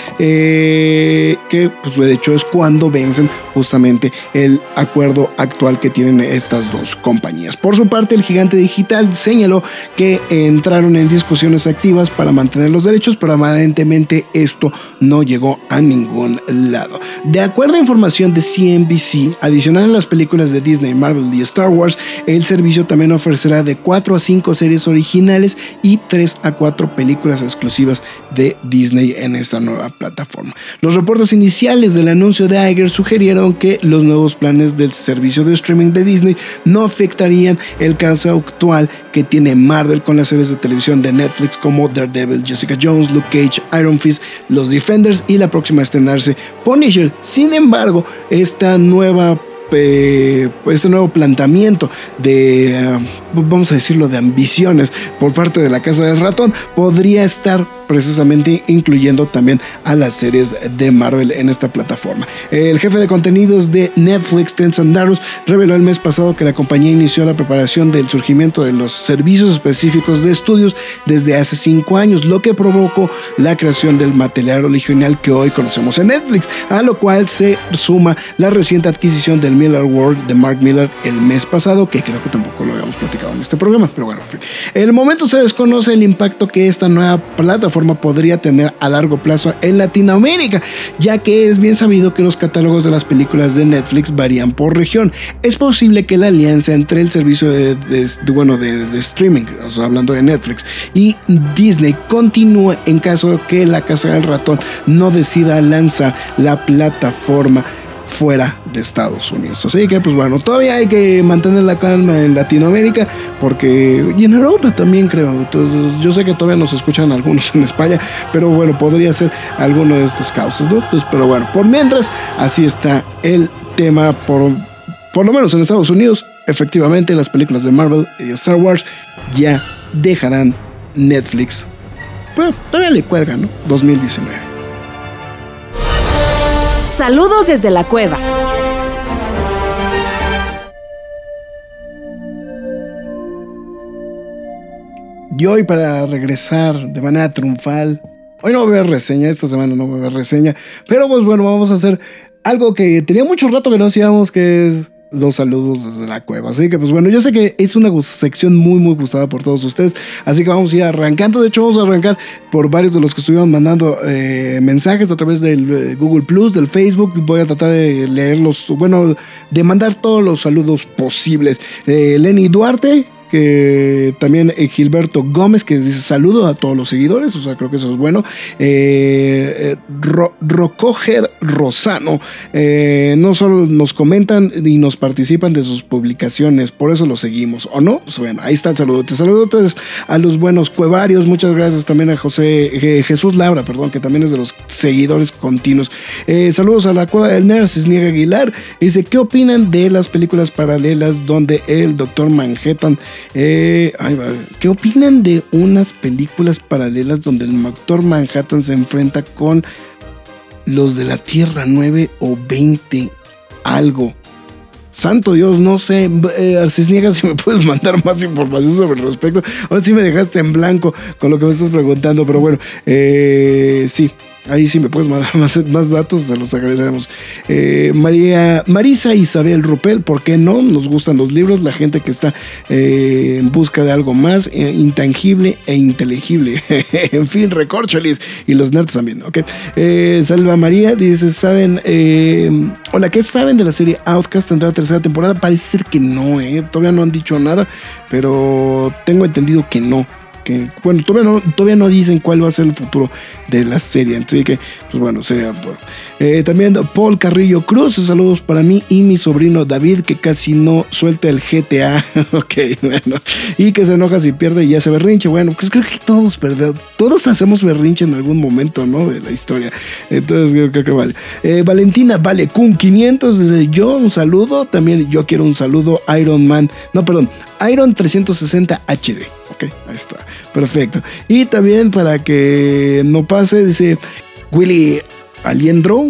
eh, que pues de hecho es cuando vencen justamente el acuerdo actual que tienen estas dos compañías. Por su parte, el gigante digital señaló que entraron en discusiones activas para mantener los derechos, pero aparentemente esto no llegó a ningún lado. De acuerdo a información de C N B C, adicional a las películas de Disney, Marvel y Star Wars, el servicio también ofrecerá de cuatro a cinco series originales y tres a cuatro películas exclusivas de Disney en esta nueva plataforma. Los reportes iniciales del anuncio de Iger sugirieron que los nuevos planes del servicio de streaming de Disney no afectarían el caso actual que tiene Marvel con las series de televisión de Netflix como Daredevil, Jessica Jones, Luke Cage, Iron Fist, Los Defenders y la próxima a estrenarse Punisher. Sin embargo, esta nueva este nuevo planteamiento de, vamos a decirlo, de ambiciones por parte de la Casa del Ratón podría estar precisamente incluyendo también a las series de Marvel en esta plataforma. El jefe de contenidos de Netflix, Ted Sarandos, reveló el mes pasado que la compañía inició la preparación del surgimiento de los servicios específicos de estudios desde hace cinco años, lo que provocó la creación del material original que hoy conocemos en Netflix, a lo cual se suma la reciente adquisición del Miller World de Mark Miller el mes pasado, que creo que tampoco lo habíamos platicado en este programa, pero bueno, en fin. En el momento se desconoce el impacto que esta nueva plataforma podría tener a largo plazo en Latinoamérica, ya que es bien sabido que los catálogos de las películas de Netflix varían por región. Es posible que la alianza entre el servicio de, de, de bueno de, de streaming, o sea, hablando de Netflix, y Disney continúe en caso que la Casa del Ratón no decida lanzar la plataforma fuera de Estados Unidos. Así que pues bueno, todavía hay que mantener la calma en Latinoamérica, porque y en Europa también creo. Entonces, yo sé que todavía nos escuchan algunos en España, pero bueno, podría ser alguno de estos causas, ¿no? Entonces, pero bueno, por mientras, así está el tema, por, por lo menos en Estados Unidos. Efectivamente, las películas de Marvel y Star Wars ya dejarán Netflix. Bueno, todavía le cuelgan, ¿no? dos mil diecinueve.
Saludos desde la cueva.
Y hoy, para regresar de manera triunfal, hoy no va a haber reseña, esta semana no va a haber reseña, pero pues bueno, vamos a hacer algo que tenía mucho rato que no hacíamos, que es dos saludos desde la cueva. Así que pues bueno, yo sé que es una sección muy muy gustada por todos ustedes, así que vamos a ir arrancando. De hecho, vamos a arrancar por varios de los que estuvieron mandando eh, mensajes a través del eh, Google Plus, del Facebook. Voy a tratar de leerlos, bueno, de mandar todos los saludos posibles. eh, Lenny Duarte, que también eh, Gilberto Gómez, que dice saludo a todos los seguidores, o sea, creo que eso es bueno. eh, eh, Ro, Rocoger Rosano, eh, no solo nos comentan y nos participan de sus publicaciones, por eso los seguimos, ¿o no? Pues bueno, ahí está el saludo. Te saludo a los buenos cuevarios, muchas gracias también a José eh, Jesús Labra, perdón, que también es de los seguidores continuos. Eh, saludos a la Cueva del Nerd, Cisniega Aguilar, dice, ¿qué opinan de las películas paralelas donde el Doctor Manhattan Eh, ay, ¿qué opinan de unas películas paralelas donde el Doctor Manhattan se enfrenta con los de la Tierra nueve o veinte algo? Santo Dios, no sé. eh, Arcisniega, si me puedes mandar más información sobre el respecto. Ahora sí me dejaste en blanco con lo que me estás preguntando, pero bueno, eh, sí. Ahí sí me puedes mandar más, más datos, se los agradeceremos. Eh, María, Marisa Isabel Rupel, ¿por qué no? Nos gustan los libros, la gente que está eh, en busca de algo más eh, intangible e inteligible. En fin, recorcholis. Y los nerds también, ¿ok? Eh, Salva María dice, ¿saben? Eh, hola, ¿qué saben de la serie Outcast? ¿Tendrá tercera temporada? Parece ser que no, ¿eh? Todavía no han dicho nada, pero tengo entendido que no. Que, bueno, todavía no, todavía no dicen cuál va a ser el futuro de la serie, entonces que, pues bueno, sea por... eh, también Paul Carrillo Cruz, saludos para mí y mi sobrino David, que casi no suelta el G T A. Ok, bueno, y que se enoja si pierde y ya se berrinche. Bueno, pues creo que todos perdemos, todos hacemos berrinche en algún momento, ¿no? De la historia, entonces creo, creo que vale. eh, Valentina Vale Kun quinientos, desde yo un saludo, también yo quiero un saludo Iron Man, no, perdón, Iron trescientos sesenta H D. Ok, ahí está, perfecto. Y también para que no pase, dice Willy Aliendro,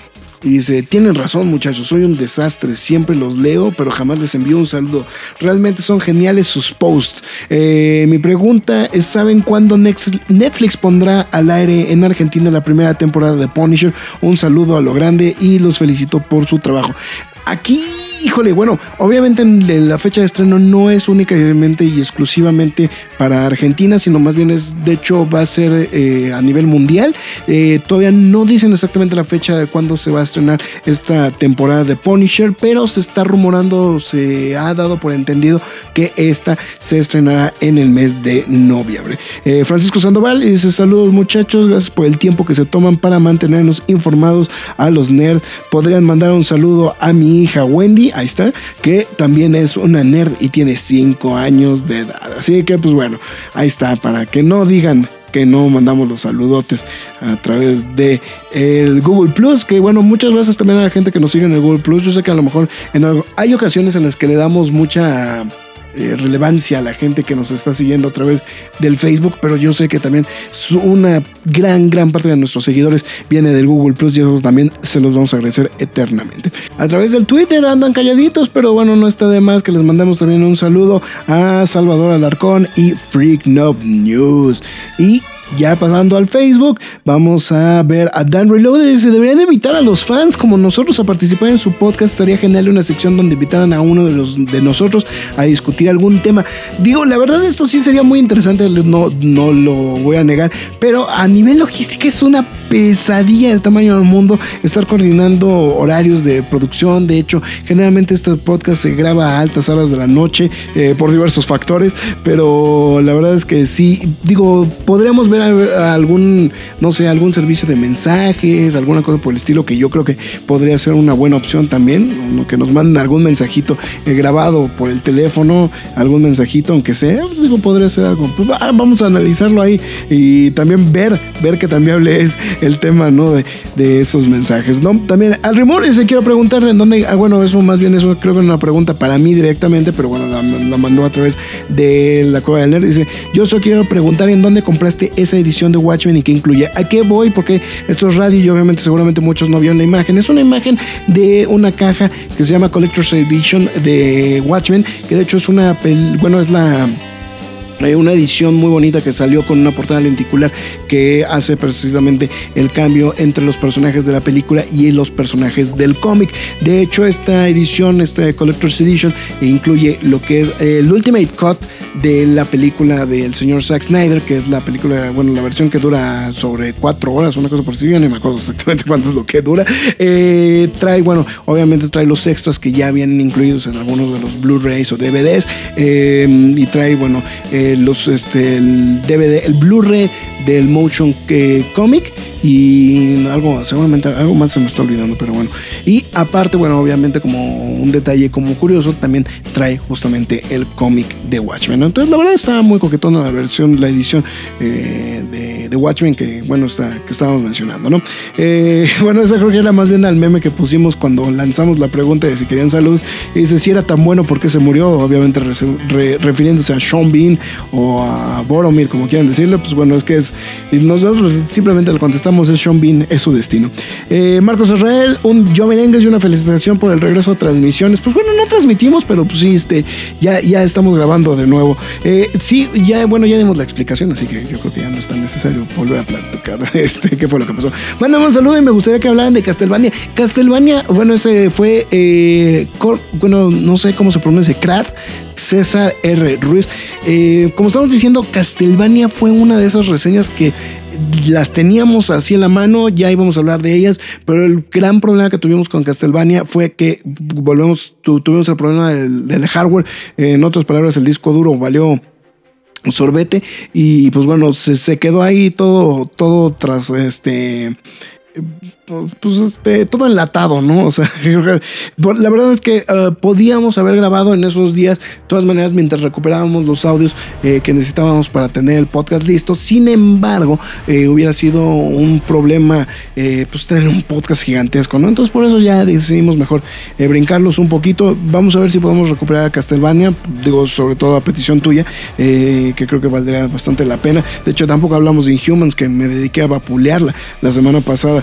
y dice, tienen razón muchachos, soy un desastre, siempre los leo, pero jamás les envío un saludo. Realmente son geniales sus posts. Eh, mi pregunta es, ¿saben cuándo Netflix pondrá al aire en Argentina la primera temporada de Punisher? Un saludo a lo grande y los felicito por su trabajo. Aquí, híjole, bueno, obviamente la fecha de estreno no es únicamente y exclusivamente para Argentina, sino más bien es, de hecho, va a ser eh, a nivel mundial. Eh, todavía no dicen exactamente la fecha de cuándo se va a estrenar esta temporada de Punisher, pero se está rumorando, se ha dado por entendido que esta se estrenará en el mes de noviembre. Eh, Francisco Sandoval dice, saludos muchachos, gracias por el tiempo que se toman para mantenernos informados a los nerds. Podrían mandar un saludo a mi hija Wendy, ahí está, que también es una nerd y tiene cinco años de edad. Así que pues bueno, ahí está, para que no digan que no mandamos los saludotes a través de el Google Plus, que bueno, muchas gracias también a la gente que nos sigue en el Google Plus. Yo sé que a lo mejor en algo, hay ocasiones en las que le damos mucha Eh, relevancia a la gente que nos está siguiendo a través del Facebook, pero yo sé que también una gran, gran parte de nuestros seguidores viene del Google Plus y eso también se los vamos a agradecer eternamente. A través del Twitter andan calladitos, pero bueno, no está de más que les mandamos también un saludo a Salvador Alarcón y Freak Noob News. Y ya pasando al Facebook, vamos a ver a Dan Reloaded. Se deberían invitar a los fans como nosotros a participar en su podcast. Estaría genial una sección donde invitaran a uno de los de nosotros a discutir algún tema. Digo, la verdad esto sí sería muy interesante, no, no lo voy a negar, pero a nivel logística es una pesadilla del tamaño del mundo estar coordinando horarios de producción. De hecho, generalmente este podcast se graba a altas horas de la noche eh, por diversos factores, pero la verdad es que sí, digo, podríamos ver algún, no sé, algún servicio de mensajes, alguna cosa por el estilo, que yo creo que podría ser una buena opción también, ¿no? Que nos manden algún mensajito eh, grabado por el teléfono, algún mensajito, aunque sea, digo, podría ser algo. Pues va, vamos a analizarlo ahí y también ver, ver que también es el tema, ¿no? De, de esos mensajes, ¿no? También al rumor, se quiero preguntar de dónde, ah, bueno, eso más bien, eso creo que es una pregunta para mí directamente, pero bueno, la, la mandó a través de la Cueva del Nerd. Dice, yo solo quiero preguntar en dónde compraste esa edición de Watchmen y qué incluye. ¿A qué voy? Porque esto es radio y obviamente seguramente muchos no vieron la imagen. Es una imagen de una caja que se llama Collector's Edition de Watchmen, que de hecho es una, pel- bueno, es la Hay una edición muy bonita que salió con una portada lenticular que hace precisamente el cambio entre los personajes de la película y los personajes del cómic. De hecho, esta edición, esta Collector's Edition, incluye lo que es el Ultimate Cut de la película del señor Zack Snyder, que es la película, bueno, la versión que dura sobre cuatro horas, una cosa por si, yo no me acuerdo exactamente cuánto es lo que dura. Eh, trae, bueno, obviamente trae los extras que ya vienen incluidos en algunos de los Blu-rays o D V Ds, eh, y trae, bueno, eh, los, este, el D V D, el Blu-ray del motion eh, comic, y algo, seguramente algo más se me está olvidando, pero bueno. Y aparte, bueno, obviamente como un detalle como curioso, también trae justamente el cómic de Watchmen, ¿no? Entonces la verdad está muy coquetona la versión, la edición eh, de, de Watchmen que, bueno, está, que estábamos mencionando, ¿no? Eh, bueno, esa creo que era más bien al meme que pusimos cuando lanzamos la pregunta de si querían saludos, y dice si era tan bueno porque se murió, obviamente re, re, refiriéndose a Sean Bean o a Boromir, como quieran decirlo. Pues bueno, es que es, y nosotros simplemente le contestamos es Sean Bean, es su destino. eh, Marcos Israel, un yo merengues y una felicitación por el regreso a transmisiones. Pues bueno, no transmitimos, pero pues sí, este, ya, ya estamos grabando de nuevo. eh, sí, ya, bueno, ya dimos la explicación, así que yo creo que ya no es tan necesario volver a platicar este, qué fue lo que pasó. Mándame un saludo y me gustaría que hablaran de Castlevania. Castlevania, bueno, ese fue eh, cor, bueno, no sé cómo se pronuncia, Crad César R. Ruiz. Eh, como estamos diciendo, Castlevania fue una de esas reseñas que las teníamos así en la mano, ya íbamos a hablar de ellas, pero el gran problema que tuvimos con Castlevania fue que volvemos, tu, tuvimos el problema del, del hardware. En otras palabras, el disco duro valió sorbete y pues bueno, se, se quedó ahí todo, todo tras este... pues este, todo enlatado, ¿no? O sea, la verdad es que uh, podíamos haber grabado en esos días, de todas maneras, mientras recuperábamos los audios eh, que necesitábamos para tener el podcast listo. Sin embargo, eh, hubiera sido un problema eh, pues tener un podcast gigantesco, ¿no? Entonces por eso ya decidimos mejor eh, brincarlos un poquito. Vamos a ver si podemos recuperar a Castlevania, digo, sobre todo a petición tuya, eh, que creo que valdría bastante la pena. De hecho, tampoco hablamos de Inhumans, que me dediqué a vapulearla la semana pasada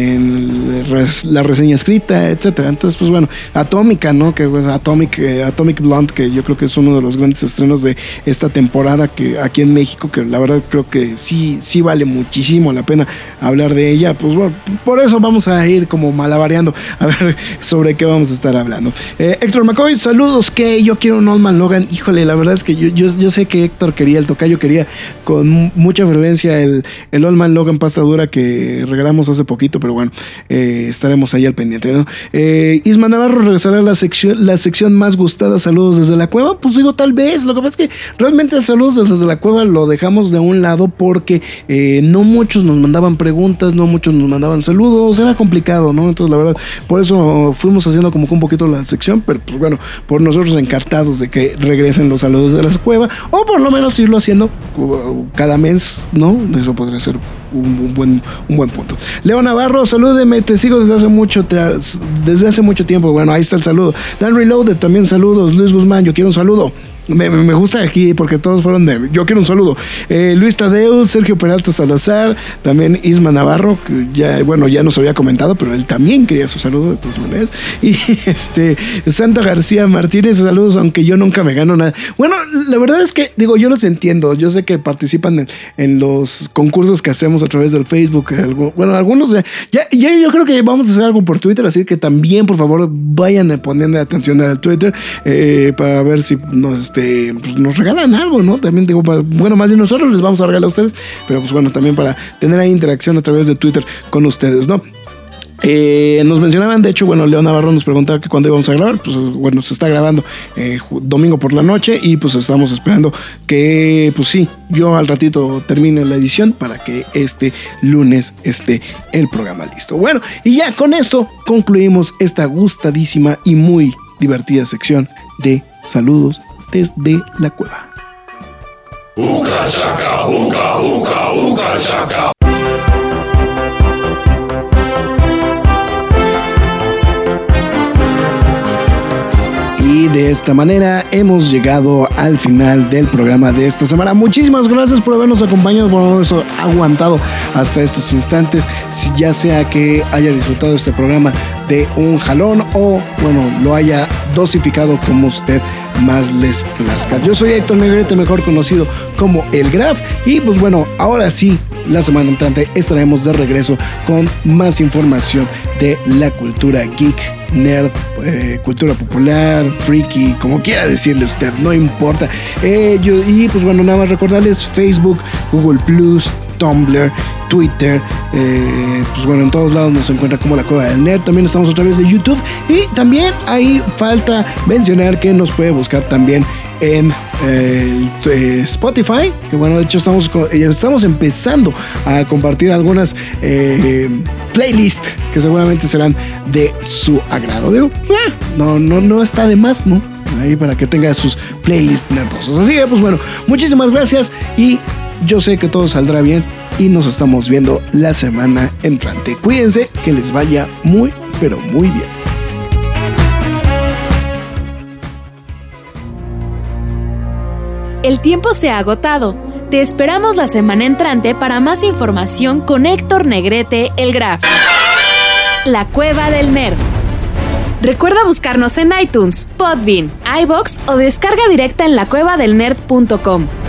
en la reseña escrita, etcétera. Entonces, pues bueno, Atómica, ¿no? Que pues, Atomic, eh, Atomic Blonde, que yo creo que es uno de los grandes estrenos de esta temporada que aquí en México, que la verdad creo que sí, sí vale muchísimo la pena hablar de ella. Pues bueno, por eso vamos a ir como malabareando a ver sobre qué vamos a estar hablando. Eh, Héctor McCoy, saludos, que yo quiero un Old Man Logan. Híjole, la verdad es que yo, yo, yo sé que Héctor quería, el tocayo quería con mucha fervencia el, el Old Man Logan pasta dura que regalamos hace poquito, pero bueno, eh, estaremos ahí al pendiente, ¿no? Eh, Isma Navarro regresará a la sección, la sección más gustada, saludos desde la cueva. Pues digo, tal vez, lo que pasa es que realmente el saludos desde la cueva lo dejamos de un lado porque eh, no muchos nos mandaban preguntas, no muchos nos mandaban saludos, era complicado, ¿no? Entonces la verdad, por eso fuimos haciendo como que un poquito la sección, pero pues bueno, por nosotros encantados de que regresen los saludos de la cueva, o por lo menos irlo haciendo cada mes, ¿no? Eso podría ser un, un buen un buen punto. Leo Navarro, salúdeme, te sigo desde hace mucho te, desde hace mucho tiempo. Bueno, ahí está el saludo. Dan Reloaded, también saludos. Luis Guzmán, yo quiero un saludo. Me, me gusta aquí porque todos fueron de yo quiero un saludo. eh, Luis Tadeu, Sergio Peralta Salazar, también Isma Navarro, que ya, bueno, ya nos había comentado, pero él también quería su saludo de todas maneras. Y este Santa García Martínez, saludos, aunque yo nunca me gano nada. Bueno, la verdad es que, digo, yo los entiendo. Yo sé que participan en, en los concursos que hacemos a través del Facebook. Algo, bueno, algunos ya, ya, ya yo creo que vamos a hacer algo por Twitter, así que también, por favor, vayan poniendo atención al Twitter eh, para ver si nos este pues nos regalan algo, ¿no? También digo, bueno, más bien nosotros les vamos a regalar a ustedes, pero pues bueno, también para tener ahí interacción a través de Twitter con ustedes, ¿no? Eh, nos mencionaban, de hecho, bueno, Leo Navarro nos preguntaba que cuándo íbamos a grabar. Pues bueno, se está grabando eh, domingo por la noche y pues estamos esperando que, pues sí, yo al ratito termine la edición para que este lunes esté el programa listo. Bueno, y ya con esto concluimos esta gustadísima y muy divertida sección de saludos desde la cueva.
Uka shaka, uka, uka, uka shaka.
Y de esta manera hemos llegado al final del programa de esta semana. Muchísimas gracias por habernos acompañado, por habernos aguantado hasta estos instantes, si ya sea que haya disfrutado este programa de un jalón o, bueno, lo haya dosificado como usted más les plazca. Yo soy Héctor Negrete, mejor conocido como El Graf, y pues bueno, ahora sí, la semana entrante estaremos de regreso con más información de la cultura geek, nerd, eh, cultura popular, freaky, como quiera decirle usted, no importa. Eh, yo, y pues bueno, nada más recordarles Facebook, Google Plus, Tumblr, Twitter, eh, pues bueno, en todos lados nos encuentra como La Cueva del Nerd. También estamos a través de YouTube, y también ahí falta mencionar que nos puede buscar también en eh, eh, Spotify, que bueno, de hecho estamos, estamos empezando a compartir algunas eh, playlists que seguramente serán de su agrado. Digo, eh, no, no, no está de más, ¿no? Ahí para que tenga sus playlists nerdosos. Así que pues bueno, muchísimas gracias, y yo sé que todo saldrá bien, y nos estamos viendo la semana entrante. Cuídense, que les vaya muy, pero muy bien.
El tiempo se ha agotado. Te esperamos la semana entrante para más información con Héctor Negrete, El Graf. La Cueva del Nerd. Recuerda buscarnos en iTunes, Podbean, iVoox o descarga directa en la cueva del nerd punto com.